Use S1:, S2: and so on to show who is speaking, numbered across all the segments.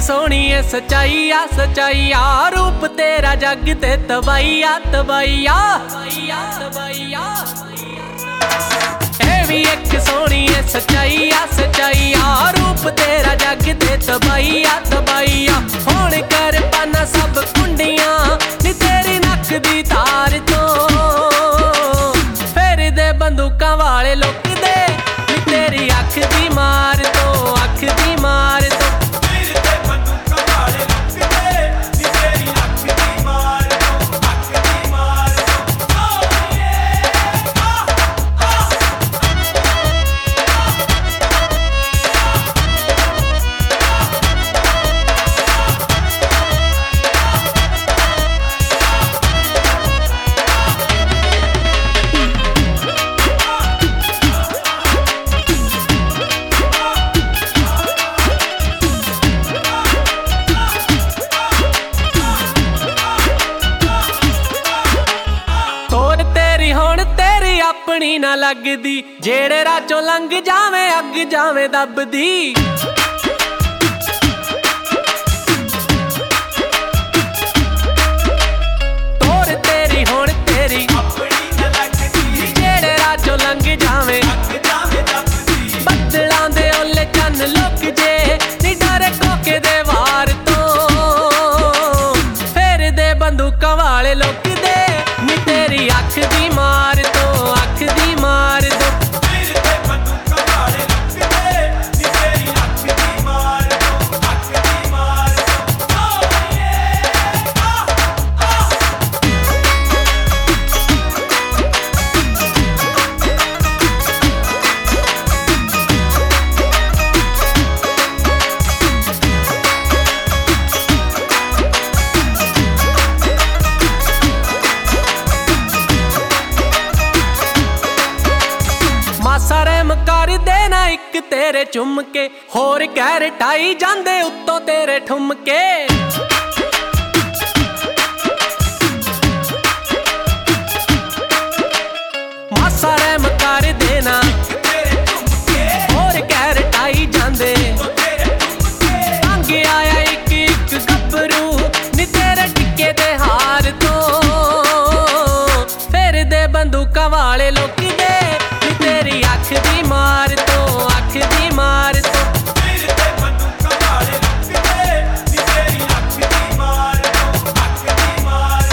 S1: सोहनी है सच्चाई आ रूप तेरा जग ते तबाइया तबाइया ए भी एक सोहनी है सच्चाई आ रूप तेरा जग ते तबाइया तबाइया हुण कर पाना सब कुंडियां नी तेरी नक दी तार तो फेर दे बंदूकां वाले लोक दे नी तेरी अख दी मार तो अख दी मार तो अपनी ना लगदी जेड़े राचों लंघ जावे अग जावे दबदी तोर तेरी हुण तेरी अपनी ना लगदी जेड़े राचों लंघ जावे अग जावे दबदी बदलां दे ओले चन लुक जे नी डरे कोके दे वार तो फेर दे बंदूकां वाले लोक दे नी तेरी अख दी मार तो अख दी मार दो फिर ते बंदूकां वाले लोक दे नी तेरी अख दी मार दो अख दी मार दो सारे मकार देना एक तेरे चुम के होर गैर टाई जांदे उत्तों तेरे ठुमके सारे मकार देना होर गैर टाई जांदे आगे आया एक एक गब्बरू नी तेरे टिक्के दे हार तो फेर दे बंदूकां वाले लोक दे तेरी अख दी मार तो अख दी मार तो फिर ते बंदूकां वाले लोक दे नी तेरी अख दी मार तो अख दी मार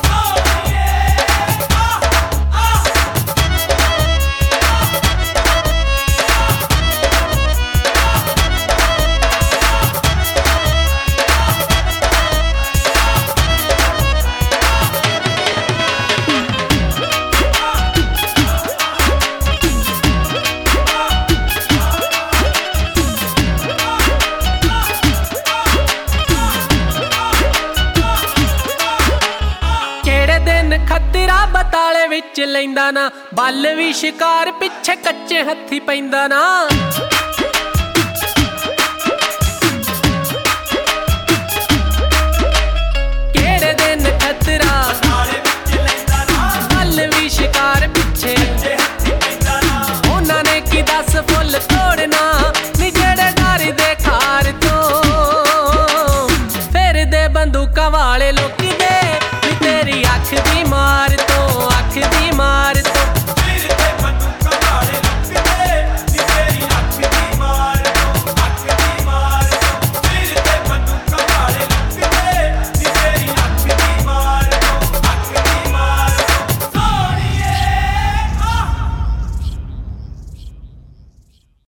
S1: खतरा बताले विच लैंदा ना बल भी शिकार पिछे कच्चे हथी पैंदा ना केड़े दिन खतरा बल भी शिकार पिछे उन्हां ने की दस फुल तोड़ना नी जेड़े डर दे खार तो फेर दे बंदूकां वाले लोक